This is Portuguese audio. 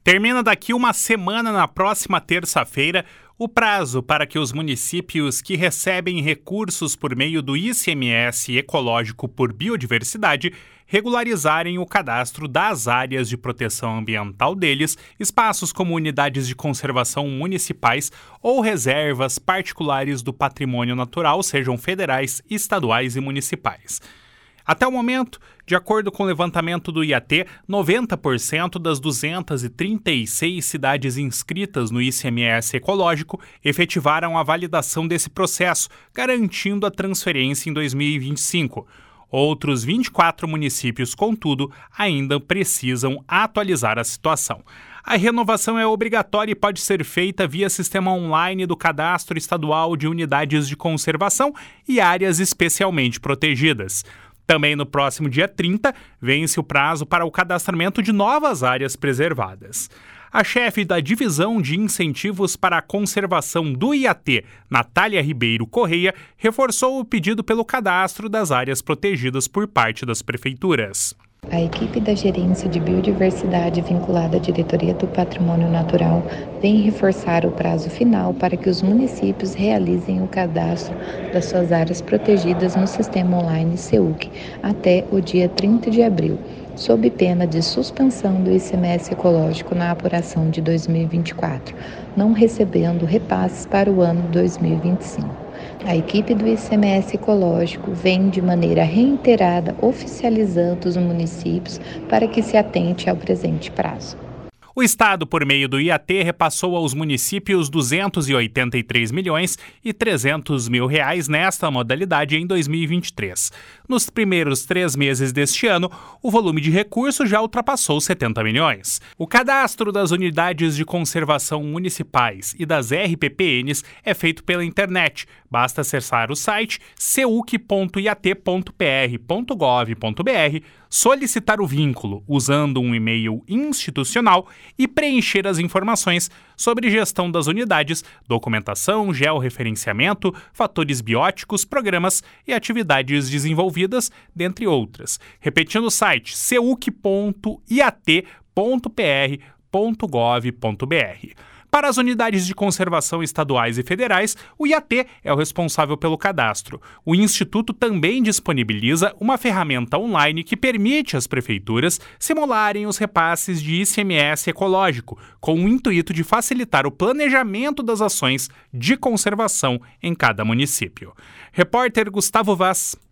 Termina daqui uma semana, na próxima terça-feira, o prazo para que os municípios que recebem recursos por meio do ICMS ecológico por biodiversidade regularizarem o cadastro das áreas de proteção ambiental deles, espaços como unidades de conservação municipais ou reservas particulares do patrimônio natural, sejam federais, estaduais e municipais. Até o momento, de acordo com o levantamento do IAT, 90% das 236 cidades inscritas no ICMS ecológico efetivaram a validação desse processo, garantindo a transferência em 2025. Outros 24 municípios, contudo, ainda precisam atualizar a situação. A renovação é obrigatória e pode ser feita via sistema online do Cadastro Estadual de Unidades de Conservação e Áreas Especialmente Protegidas. Também no próximo dia 30, vence o prazo para o cadastramento de novas áreas preservadas. A chefe da Divisão de Incentivos para a Conservação do IAT, Natália Ribeiro Correia, reforçou o pedido pelo cadastro das áreas protegidas por parte das prefeituras. A equipe da Gerência de Biodiversidade vinculada à Diretoria do Patrimônio Natural vem reforçar o prazo final para que os municípios realizem o cadastro das suas áreas protegidas no sistema online SEUC até o dia 30 de abril, sob pena de suspensão do ICMS ecológico na apuração de 2024, não recebendo repasses para o ano 2025. A equipe do ICMS ecológico vem de maneira reiterada oficializando os municípios para que se atente ao presente prazo. O Estado, por meio do IAT, repassou aos municípios R$ 283 milhões e 300 mil reais nesta modalidade em 2023. Nos primeiros 3 meses deste ano, o volume de recursos já ultrapassou 70 milhões. O cadastro das unidades de conservação municipais e das RPPNs é feito pela internet. Basta acessar o site seuc.iat.pr.gov.br, solicitar o vínculo usando um e-mail institucional e preencher as informações sobre gestão das unidades, documentação, georreferenciamento, fatores bióticos, programas e atividades desenvolvidas, dentre outras. Repetindo o site seuc.iat.pr.gov.br. Para as unidades de conservação estaduais e federais, o IAT é o responsável pelo cadastro. O Instituto também disponibiliza uma ferramenta online que permite às prefeituras simularem os repasses de ICMS ecológico, com o intuito de facilitar o planejamento das ações de conservação em cada município. Repórter Gustavo Vaz.